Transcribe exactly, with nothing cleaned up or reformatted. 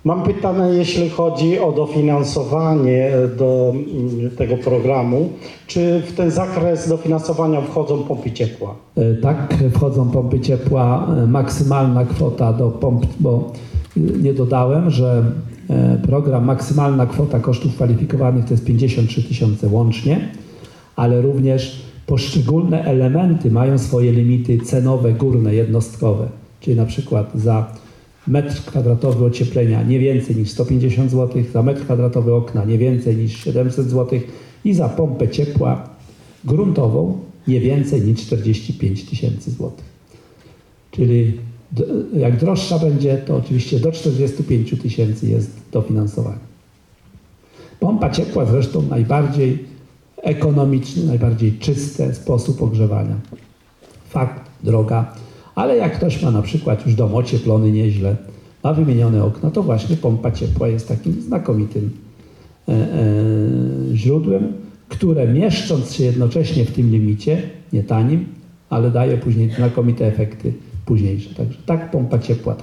Mam pytanie, jeśli chodzi o dofinansowanie do tego programu. Czy w ten zakres dofinansowania wchodzą pompy ciepła? Tak, wchodzą pompy ciepła. Maksymalna kwota do pomp, bo nie dodałem, że program maksymalna kwota kosztów kwalifikowanych to jest pięćdziesiąt trzy tysiące łącznie, ale również poszczególne elementy mają swoje limity cenowe, górne, jednostkowe. Czyli na przykład za metr kwadratowy ocieplenia nie więcej niż sto pięćdziesiąt złotych, za metr kwadratowy okna nie więcej niż siedemset złotych i za pompę ciepła gruntową nie więcej niż czterdzieści pięć tysięcy złotych. Czyli jak droższa będzie, to oczywiście do czterdziestu pięciu tysięcy jest dofinansowanie. Pompa ciepła zresztą najbardziej ekonomiczny, najbardziej czysty sposób ogrzewania. Fakt, droga. Ale jak ktoś ma na przykład już dom ocieplony nieźle, ma wymienione okna, to właśnie pompa ciepła jest takim znakomitym e, e, źródłem, które mieszcząc się jednocześnie w tym limicie, nie tanim, ale daje później znakomite efekty późniejsze. Także tak pompa ciepła.